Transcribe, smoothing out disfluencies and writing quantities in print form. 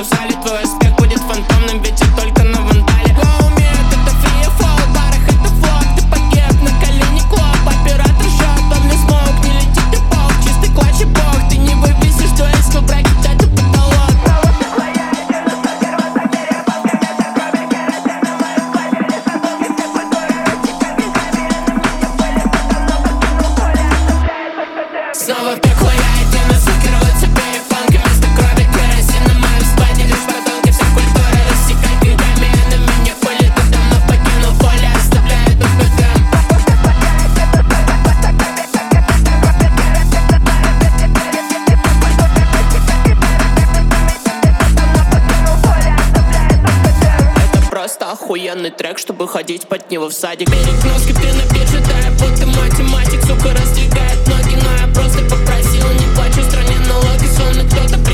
в зале. Твой успех будет фантомным, ведь я только на вандале. Умеет это фри, фол, в барах это флот. Ты погиб на колени, клоп. Оператор шот, он не смог, не летит ты пол. Чистый клатч и бог, ты не вывесишь дуэль, скилл брекет, это потолок. Снова в пекло я иди насокироваться перепонки. Вместо крови керосин на моем складе лишь подонки. Вся культура рассекает грибами, а на меня пыли. Ты давно покинул поле, оставляет на ПТМ. Это просто охуенный трек, чтобы ходить под него в садик. Перегнул скрипты на бирже, да я будто математик. Сука раздвигает ноги, но я просто попросил. Не плачу в стране налоги, словно кто-то